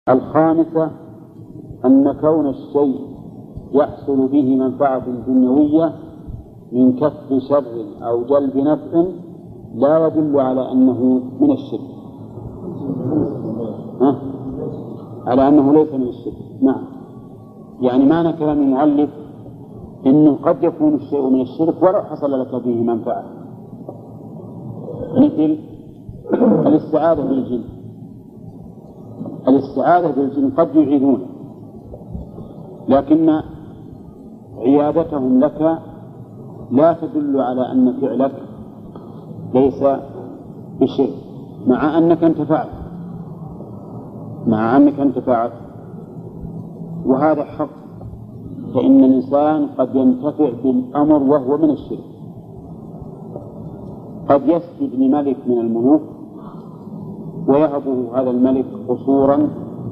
الخامسة أن كون الشيء يحصل به منفعة دنيوية من كف شر أو جلب نفع لا يدل على أنه من الشرك، على أنه ليس من الشرك. نعم، يعني معنى كلام المؤلف إنه قد يكون الشيء من الشرك ولو حصل لك فيه منفعة، مثل الاستعاذة بالجن. الاستعاذة بالجن قد يعيذونه، لكن عيادتهم لك لا تدل على أن فعلك ليس بشرك، مع أنك أنت فعلت، وهذا حق. فإن الإنسان قد ينتفع بالأمر وهو من الشرك، قد يسجد لملك من الملوك ويهبه هذا الملك قصورا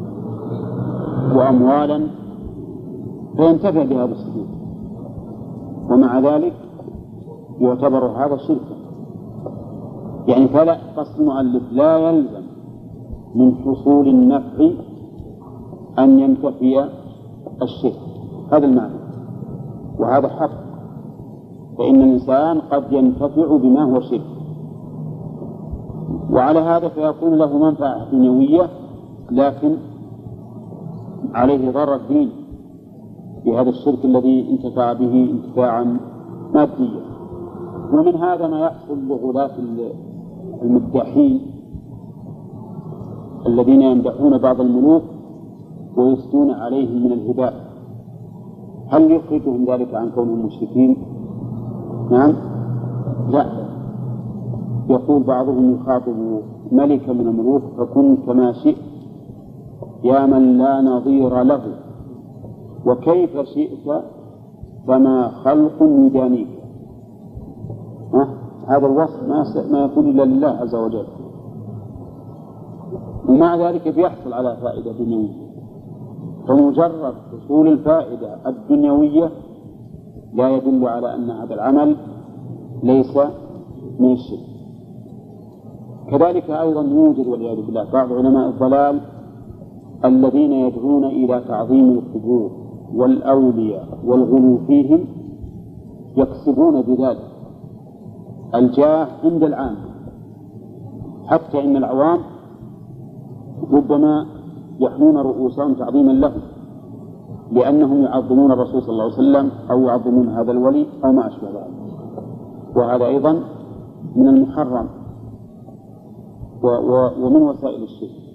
وأموالا فينتفع بهذا السجود، ومع ذلك يعتبر هذا شركا. يعني فلا قصد المؤلف لا يلزم من حصول النفع أن ينتفي الشرك، هذا المعنى، وهذا حق. فإن الإنسان قد ينتفع بما هو شرك، وعلى هذا فيكون له منفعة دنيوية لكن عليه ضرر ديني بهذا الشرك الذي انتفع به انتفاعا ماديا. ومن هذا ما يحصل لغلاة المداحين الذين يمدحون بعض الملوك ويثنون عليهم من الهباء. هل يخرجهم ذلك عن كونهم مشركين؟ نعم، لا. يقول بعضهم يخاطب ملكا من الملوك: فكن كما شئت يا من لا نظير له، وكيف شئت فما خلق يدانيك. هذا الوصف ما يكون إلا لله عز وجل، ومع ذلك بيحصل على فائدة دنيوية. فمجرد حصول الفائدة الدنيوية لا يدل على أن هذا العمل ليس من الشرك. كذلك أيضا يوجد والعياذ بالله بعض علماء الضلال الذين يدعون إلى تعظيم القبور والأولياء والغلو فيهم، يكسبون بذلك الجاه عند العام، حتى إن العوام ربما يحنون رؤوسهم تعظيما لهم لأنهم يعظمون الرسول صلى الله عليه وسلم أو يعظمون هذا الولي أو ما أشبه ذلك. وهذا أيضا من المحرم ومن وسائل الشرك.